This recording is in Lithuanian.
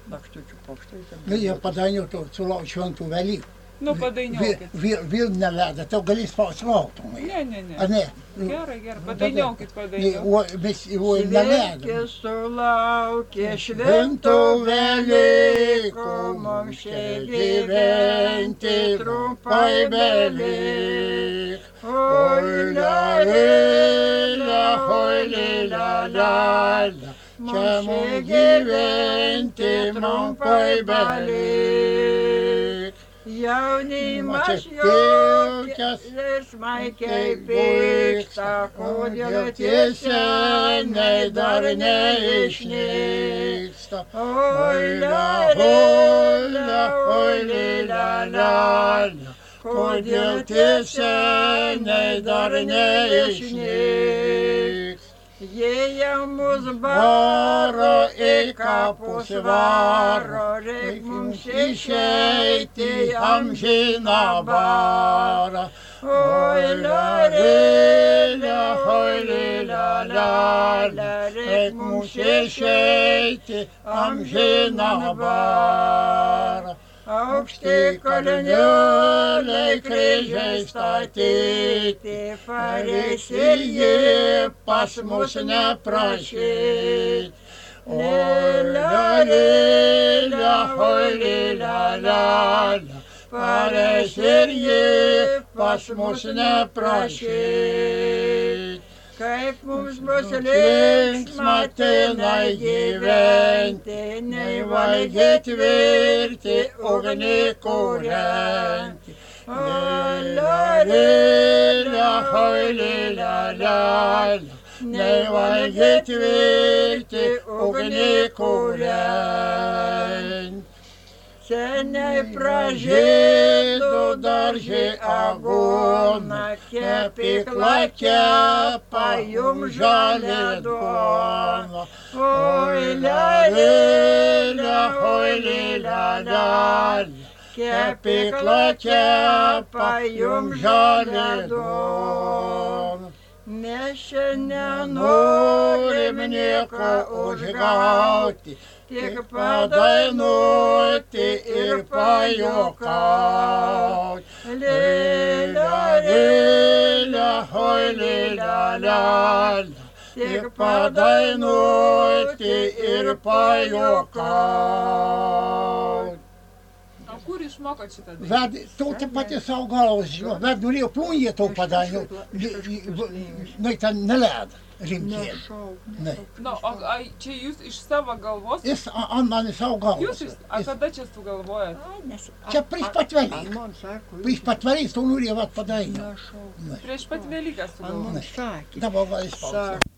Nakstučių pokštai. Nu, jie padainiuotų sulaukt šventų Velykų. Nu, padainiokit. Vėl neledą, tau gali spausmautų. Ne. Ar ne? Gerai, padainiokit, padainiokit. Mes neledą. Sveiki sulaukė šventų Velykų, mums čia gyventi trumpai belik. Oi, la, čia mums gyventi trumpai belik. Jaunimas juokias ir smaikiai pyksta, kodėl tie seniai dar neišnyksta. Oi, la, kodėl tie seniai dar neišnyksta. Jie mus baro, į kapus varo, reik mums išeiti amžiną barą. Oi, la, reik mums išeiti amžiną barą. Aukšti kalniuliai kryžiai statyti, farizėjai pas mus neprašyti. Farizėjai pas mus neprašyti. Kaip mums bus linksma tenai gyventi, nei valgyti virti, ugnį kūrenti. Nei valgyti virti, ugnį kūrenti. Seniai pražydo daržiai agūna, kepykla kepa jum žalią duoną. Oi, la, kepykla kepa jum žalią duoną. Mes šiandien norim nieko užgauti, tik padainuoti ir pajuokauti. Tik padainuoti ir pajuokauti. Kur išmokot šitą dainą? Ved, tauta pati savo galvos žino, bet norėjo plūnė tau padainiuoti, nu, ten neledą rimtien. Nu, o čia jūs iš savo galvos? Jis man iš savo galvos. Jūs, a kada čia sugalvojat? Čia prieš pat Velyką. Prieš pat Velyką tau norėjo padainiuoti. Prieš pat Velyką sugalvojat. Dabar gal išpausė.